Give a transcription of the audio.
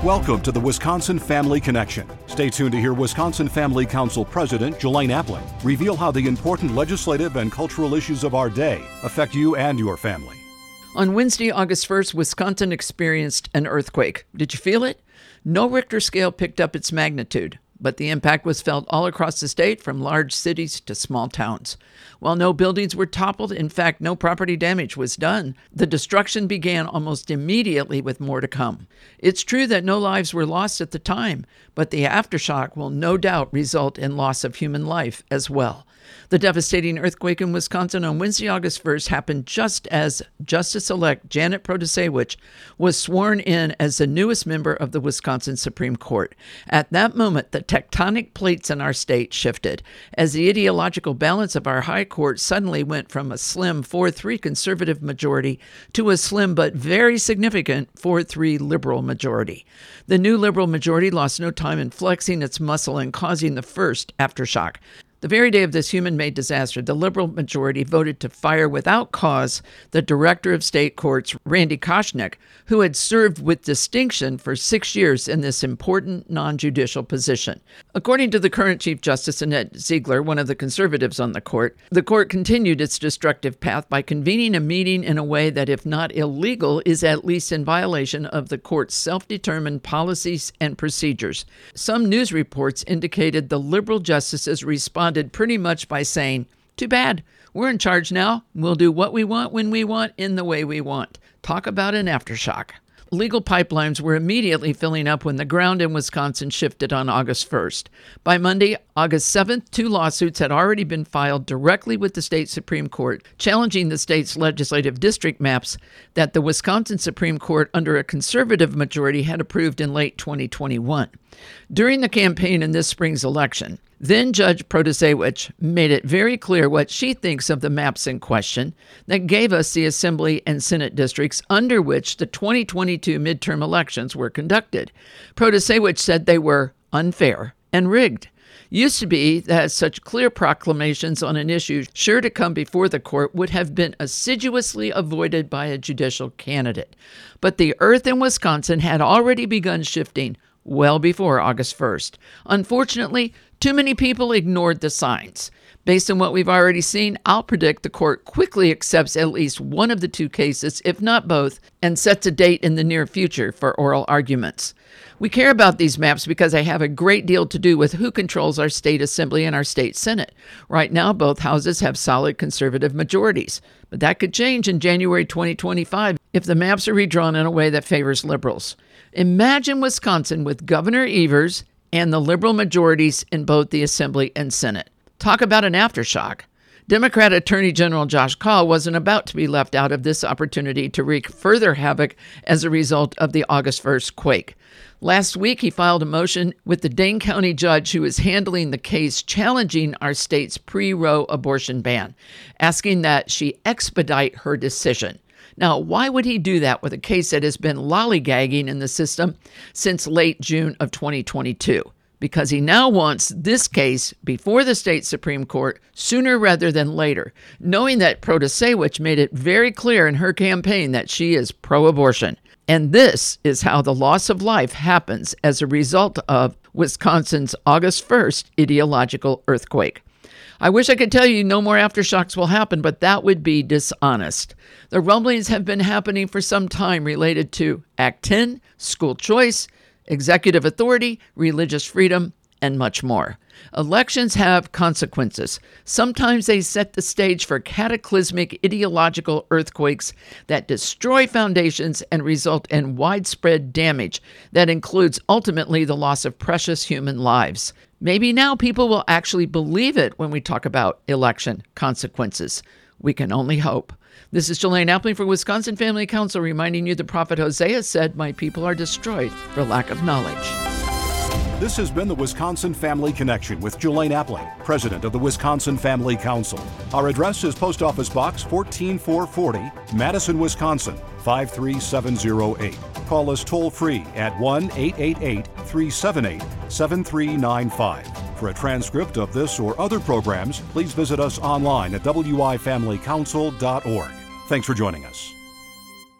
Welcome to the Wisconsin Family Connection. Stay tuned to hear Wisconsin Family Council President Jelaine Appling reveal how the important legislative and cultural issues of our day affect you and your family. On Wednesday, August 1st, Wisconsin experienced an earthquake. Did you feel it? No Richter scale picked up its magnitude, but the impact was felt all across the state, from large cities to small towns. While no buildings were toppled, in fact, no property damage was done, the destruction began almost immediately, with more to come. It's true that no lives were lost at the time, but the aftershock will no doubt result in loss of human life as well. The devastating earthquake in Wisconsin on Wednesday, August 1st happened just as Justice-elect Janet Protasiewicz was sworn in as the newest member of the Wisconsin Supreme Court. At that moment, the tectonic plates in our state shifted, as the ideological balance of our high court suddenly went from a slim 4-3 conservative majority to a slim but very significant 4-3 liberal majority. The new liberal majority lost no time in flexing its muscle and causing the first aftershock. The very day of this human-made disaster, the liberal majority voted to fire without cause the director of state courts, Randy Koschnick, who had served with distinction for 6 years in this important non-judicial position. According to the current Chief Justice, Annette Ziegler, one of the conservatives on the court continued its destructive path by convening a meeting in a way that, if not illegal, is at least in violation of the court's self-determined policies and procedures. Some news reports indicated the liberal justices responded pretty much by saying, "Too bad. We're in charge now. We'll do what we want, when we want, in the way we want." Talk about an aftershock. Legal pipelines were immediately filling up when the ground in Wisconsin shifted on August 1st. By Monday, August 7th, 2 lawsuits had already been filed directly with the state Supreme Court, challenging the state's legislative district maps that the Wisconsin Supreme Court, under a conservative majority, had approved in late 2021. During the campaign in this spring's election, then Judge Protasiewicz made it very clear what she thinks of the maps in question that gave us the Assembly and Senate districts under which the 2022 midterm elections were conducted. Protasiewicz said they were unfair and rigged. Used to be that such clear proclamations on an issue sure to come before the court would have been assiduously avoided by a judicial candidate. But the earth in Wisconsin had already begun shifting well before August 1st. Unfortunately, too many people ignored the signs. Based on what we've already seen, I'll predict the court quickly accepts at least one of the 2 cases, if not both, and sets a date in the near future for oral arguments. We care about these maps because they have a great deal to do with who controls our state assembly and our state senate. Right now, both houses have solid conservative majorities, but that could change in January 2025 if the maps are redrawn in a way that favors liberals. Imagine Wisconsin with Governor Evers and the liberal majorities in both the Assembly and Senate. Talk about an aftershock. Democrat Attorney General Josh Kaul wasn't about to be left out of this opportunity to wreak further havoc as a result of the August 1st quake. Last week, he filed a motion with the Dane County judge who is handling the case challenging our state's pre-Roe abortion ban, asking that she expedite her decision. Now, why would he do that with a case that has been lollygagging in the system since late June of 2022? Because he now wants this case before the state Supreme Court sooner rather than later, knowing that Protasiewicz made it very clear in her campaign that she is pro-abortion. And this is how the loss of life happens as a result of Wisconsin's August 1st ideological earthquake. I wish I could tell you no more aftershocks will happen, but that would be dishonest. The rumblings have been happening for some time related to Act 10, school choice, executive authority, religious freedom, and much more. Elections have consequences. Sometimes they set the stage for cataclysmic ideological earthquakes that destroy foundations and result in widespread damage that includes ultimately the loss of precious human lives. Maybe now people will actually believe it when we talk about election consequences. We can only hope. This is Jelaine Appling for Wisconsin Family Council, reminding you the prophet Hosea said, "My people are destroyed for lack of knowledge." This has been the Wisconsin Family Connection with Jelaine Appling, President of the Wisconsin Family Council. Our address is Post Office Box 14440, Madison, Wisconsin, 53708. Call us toll-free at 1-888-378-7395. For a transcript of this or other programs, please visit us online at wifamilycouncil.org. Thanks for joining us.